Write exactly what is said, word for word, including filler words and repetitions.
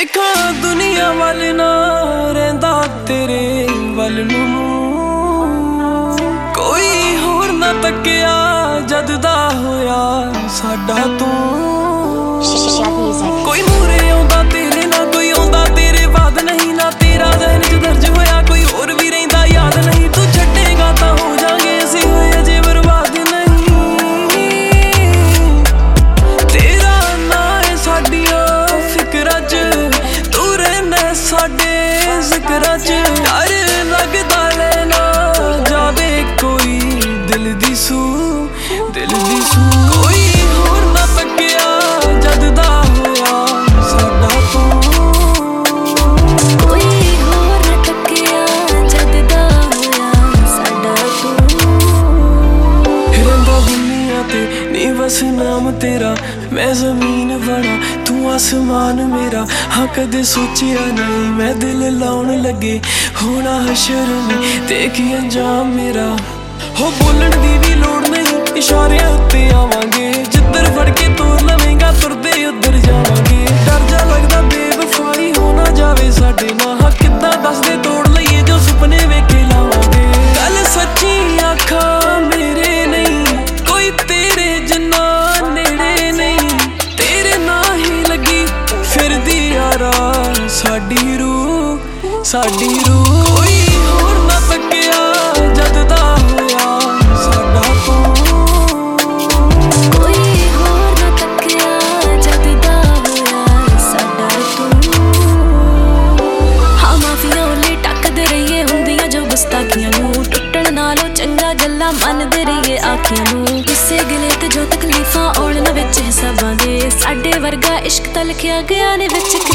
देखा दुनिया वाल ना रहिंदा तेरे वल नूं, कोई होर ना तकिया जद दा होया साडा तूं। कोई मूरे आउंदा तेरे ना कोई आउंदा तेरे बाद नहीं, ना तेरा ज़हन च दर्ज होया कोई होर भी रहिंदा याद नहीं। तू छड्डेगा तां हो जांगे असीं होए अजे बर्बाद नहीं। तेरा नां है साडियां फिकरां च, तू रहना साडे जिकरां च। डर लगदा लेना जावे कोई दिल दी सू, दिल दी सू। कोई होर ना तकिया जद दा होया साडा तूं, कोई होर ना तकिया जद दा होया साडा तूं। रहिंदा दुनिया ते नी बस नाम तेरा, मैं जमीन बना तू आसमान मेरा। हाँ कदे सोचिया नहीं मैं दिल लाउन लगे होना हशर में देखी अंजाम मेरा। हो बोलन दी भी लोड़ नहीं इशारियां उत्ते आवांगे, जिधर फड़ के तोर लवेंगा तुरदे उधर जावांगे। डर जा लगदा बेवफाई हो ना जावे साडे नाल, हाँ किद्दां दसदे तोड़ लईए जो सुपने वेखे लावांगे। गल सच्ची आखां मेरे नहीं कोई तेरे जिन्ना नेड़े नहीं, तेरे नां ही लगी फिरदी यारा साडी रूह, साडी रूह। कोई होर ना तकिया जद दा होया साडा तूं, कोई होर ना तकिया जद दा होया साडा तूं। हाँ माफिया ओले टकदे रहिए हुंदियां जो गुस्ताखियां नूं, टुटण नालों चंगा गल्लां मनदे रहिए आखियां नूं। किसे गिले ते जो तकलीफां आउण ना विच हिसाबां दे, साडे वर्गा इश्क तलखिया गया ने विच